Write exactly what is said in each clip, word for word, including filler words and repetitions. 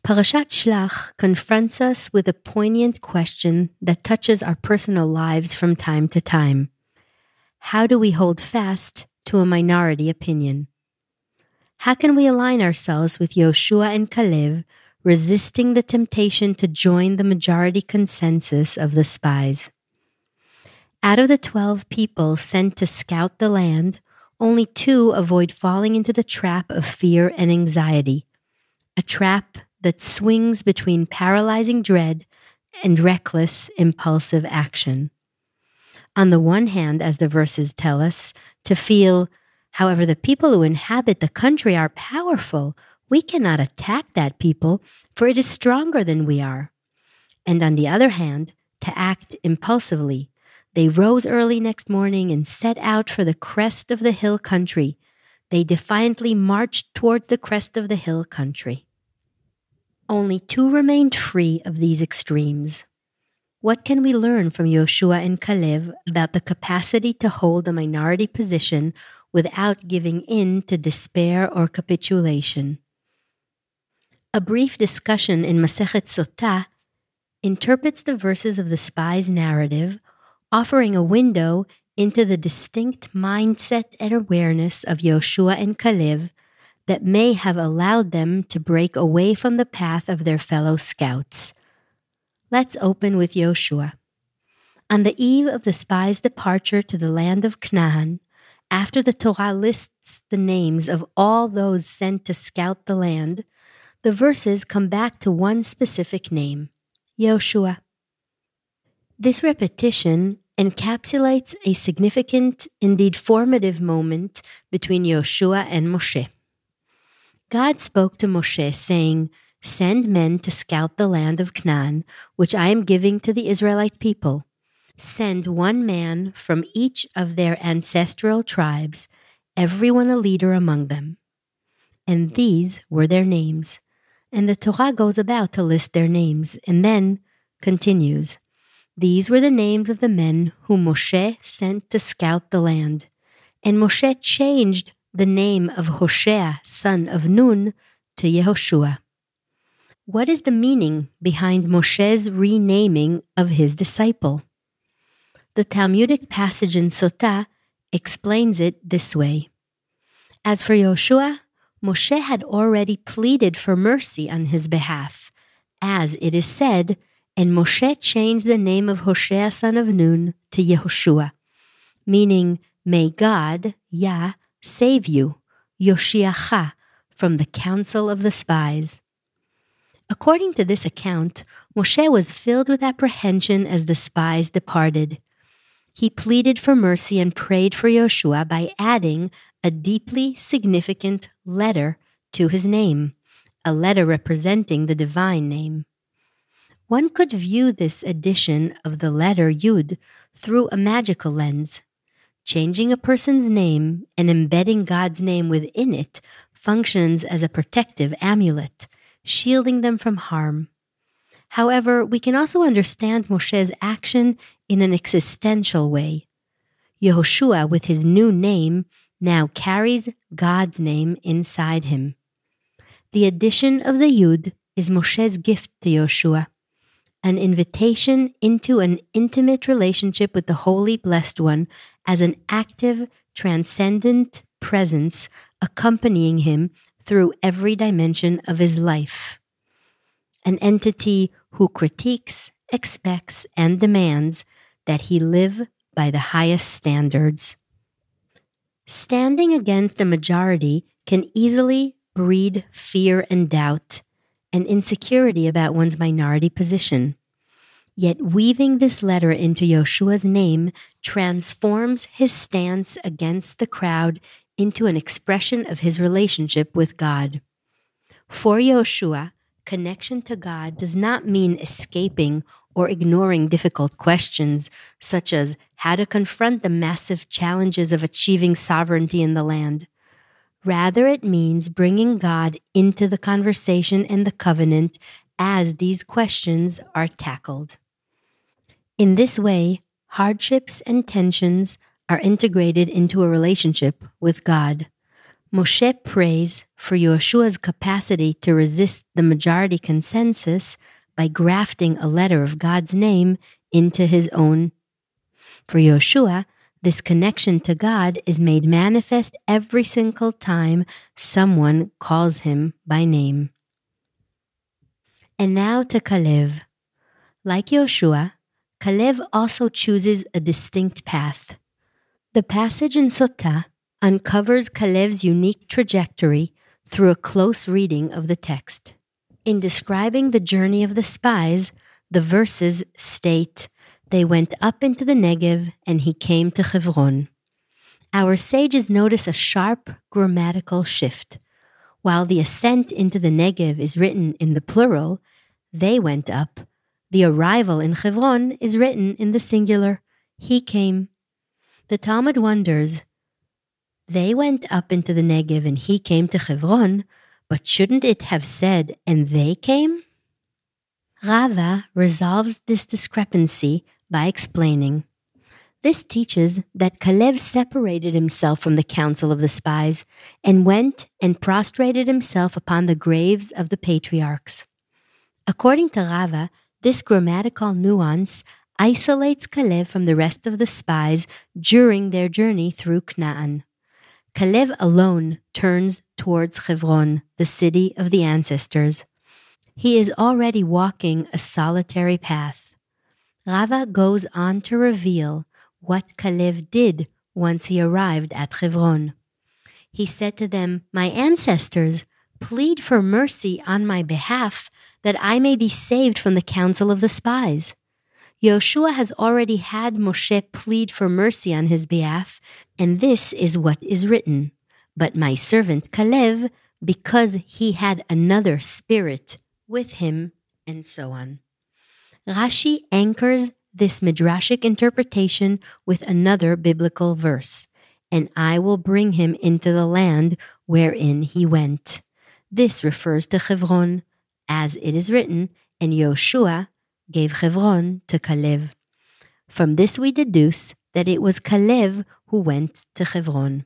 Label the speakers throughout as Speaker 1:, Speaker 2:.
Speaker 1: Parashat Shlach confronts us with a poignant question that touches our personal lives from time to time. How do we hold fast to a minority opinion? How can we align ourselves with Yoshua and Kalev, resisting the temptation to join the majority consensus of the spies? Out of the twelve people sent to scout the land, only two avoid falling into the trap of fear and anxiety, a trap that swings between paralyzing dread and reckless, impulsive action. On the one hand, as the verses tell us, to feel, however, the people who inhabit the country are powerful. We cannot attack that people, for it is stronger than we are. And on the other hand, to act impulsively. They rose early next morning and set out for the crest of the hill country. They defiantly marched towards the crest of the hill country. Only two remained free of these extremes. What can we learn from Yoshua and Kalev about the capacity to hold a minority position without giving in to despair or capitulation? A brief discussion in Masechet Sotah interprets the verses of the spies' narrative, offering a window into the distinct mindset and awareness of Yoshua and Kalev that may have allowed them to break away from the path of their fellow scouts. Let's open with Yoshua. On the eve of the spies' departure to the land of Canaan, after the Torah lists the names of all those sent to scout the land, the verses come back to one specific name, Yoshua. This repetition encapsulates a significant, indeed formative moment between Yoshua and Moshe. God spoke to Moshe, saying, "Send men to scout the land of Canaan, which I am giving to the Israelite people. Send one man from each of their ancestral tribes, everyone a leader among them." And these were their names. And the Torah goes about to list their names, and then continues. These were the names of the men whom Moshe sent to scout the land. And Moshe changed the name of Hoshea, son of Nun, to Yehoshua. What is the meaning behind Moshe's renaming of his disciple? The Talmudic passage in Sotah explains it this way. As for Yoshua, Moshe had already pleaded for mercy on his behalf, as it is said, and Moshe changed the name of Hoshea, son of Nun, to Yehoshua, meaning, may God, Yah, save you, Yoshiacha, from the counsel of the spies. According to this account, Moshe was filled with apprehension as the spies departed. He pleaded for mercy and prayed for Yoshua by adding a deeply significant letter to his name, a letter representing the divine name. One could view this addition of the letter Yud through a magical lens. Changing a person's name and embedding God's name within it functions as a protective amulet, shielding them from harm. However, we can also understand Moshe's action in an existential way. Yehoshua, with his new name, now carries God's name inside him. The addition of the Yud is Moshe's gift to Yoshua, an invitation into an intimate relationship with the Holy Blessed One as an active, transcendent presence accompanying him through every dimension of his life. An entity who critiques, expects, and demands that he live by the highest standards. Standing against a majority can easily breed fear and doubt, and insecurity about one's minority position. Yet weaving this letter into Yoshua's name transforms his stance against the crowd into an expression of his relationship with God. For Yoshua, connection to God does not mean escaping or ignoring difficult questions, such as how to confront the massive challenges of achieving sovereignty in the land. Rather, it means bringing God into the conversation and the covenant as these questions are tackled. In this way, hardships and tensions are integrated into a relationship with God. Moshe prays for Yeshua's capacity to resist the majority consensus by grafting a letter of God's name into his own. For Yeshua, this connection to God is made manifest every single time someone calls him by name. And now to Kalev. Like Yeshua, Kalev also chooses a distinct path. The passage in Sotah uncovers Kalev's unique trajectory through a close reading of the text. In describing the journey of the spies, the verses state, "They went up into the Negev, and he came to Hebron." Our sages notice a sharp grammatical shift. While the ascent into the Negev is written in the plural, they went up. The arrival in Hebron is written in the singular, he came. The Talmud wonders, they went up into the Negev and he came to Hebron, but shouldn't it have said, and they came? Rava resolves this discrepancy by explaining, this teaches that Kalev separated himself from the council of the spies and went and prostrated himself upon the graves of the patriarchs. According to Rava, this grammatical nuance isolates Kalev from the rest of the spies during their journey through Canaan. Kalev alone turns towards Hebron, the city of the ancestors. He is already walking a solitary path. Rava goes on to reveal what Kalev did once he arrived at Hebron. He said to them, "My ancestors, plead for mercy on my behalf that I may be saved from the council of the spies." Yeshua has already had Moshe plead for mercy on his behalf, and this is what is written. But my servant Kalev, because he had another spirit with him, and so on. Rashi anchors this midrashic interpretation with another biblical verse, "And I will bring him into the land wherein he went." This refers to Hebron, as it is written, "And Yeshua gave Hebron to Kalev." From this we deduce that it was Kalev who went to Hebron.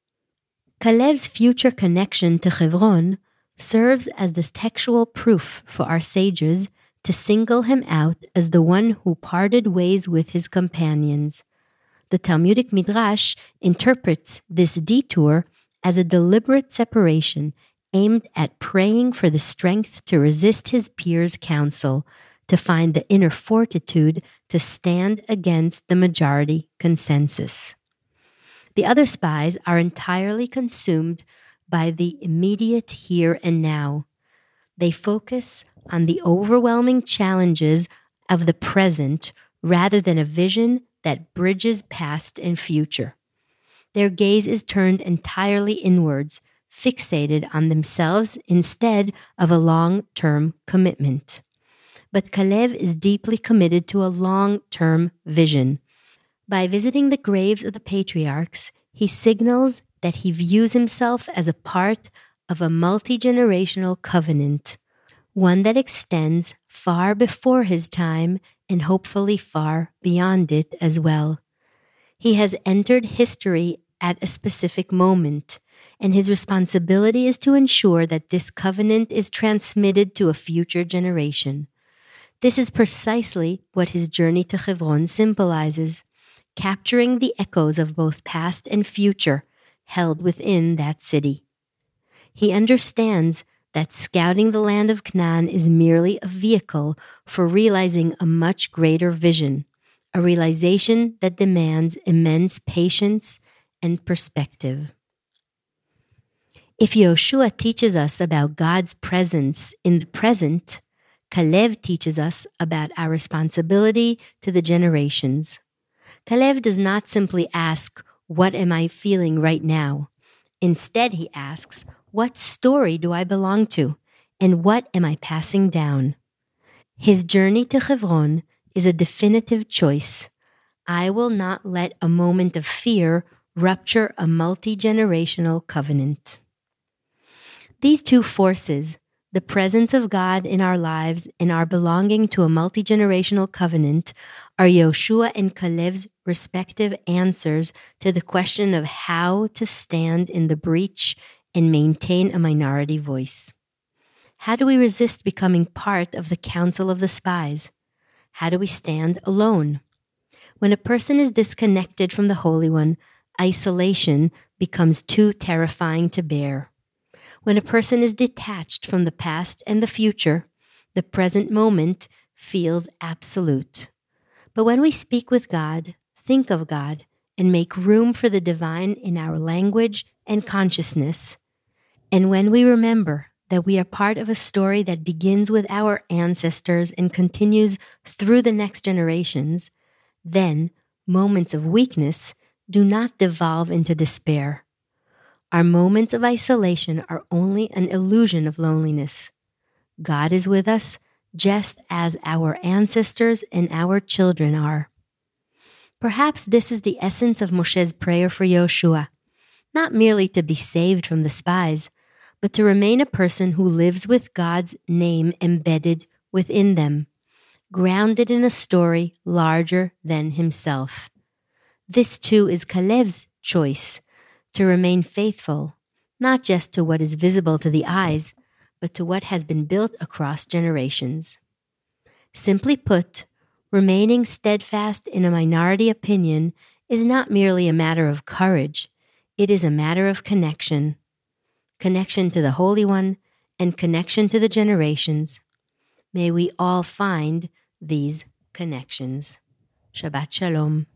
Speaker 1: Kalev's future connection to Hebron serves as the textual proof for our sages to single him out as the one who parted ways with his companions. The Talmudic Midrash interprets this detour as a deliberate separation aimed at praying for the strength to resist his peers' counsel, to find the inner fortitude to stand against the majority consensus. The other spies are entirely consumed by the immediate here and now. They focus on the overwhelming challenges of the present rather than a vision that bridges past and future. Their gaze is turned entirely inwards, fixated on themselves instead of a long-term commitment. But Kalev is deeply committed to a long-term vision. By visiting the graves of the patriarchs, he signals that he views himself as a part of a multi-generational covenant, one that extends far before his time and hopefully far beyond it as well. He has entered history at a specific moment, and his responsibility is to ensure that this covenant is transmitted to a future generation. This is precisely what his journey to Hebron symbolizes, capturing the echoes of both past and future held within that city. He understands that scouting the land of Canaan is merely a vehicle for realizing a much greater vision, a realization that demands immense patience and perspective. If Yeshua teaches us about God's presence in the present, Kalev teaches us about our responsibility to the generations. Kalev does not simply ask, "What am I feeling right now?" Instead, he asks, "What story do I belong to? And what am I passing down?" His journey to Hebron is a definitive choice. I will not let a moment of fear rupture a multi-generational covenant. These two forces, the presence of God in our lives and our belonging to a multi-generational covenant, are Yeshua and Kalev's respective answers to the question of how to stand in the breach and maintain a minority voice? How do we resist becoming part of the council of the spies? How do we stand alone? When a person is disconnected from the Holy One, isolation becomes too terrifying to bear. When a person is detached from the past and the future, the present moment feels absolute. But when we speak with God, think of God, and make room for the divine in our language and consciousness, and when we remember that we are part of a story that begins with our ancestors and continues through the next generations, then moments of weakness do not devolve into despair. Our moments of isolation are only an illusion of loneliness. God is with us just as our ancestors and our children are. Perhaps this is the essence of Moshe's prayer for Yoshua, not merely to be saved from the spies, but to remain a person who lives with God's name embedded within them, grounded in a story larger than himself. This too is Kalev's choice, to remain faithful, not just to what is visible to the eyes, but to what has been built across generations. Simply put, remaining steadfast in a minority opinion is not merely a matter of courage, it is a matter of connection. Connection to the Holy One and connection to the generations. May we all find these connections. Shabbat Shalom.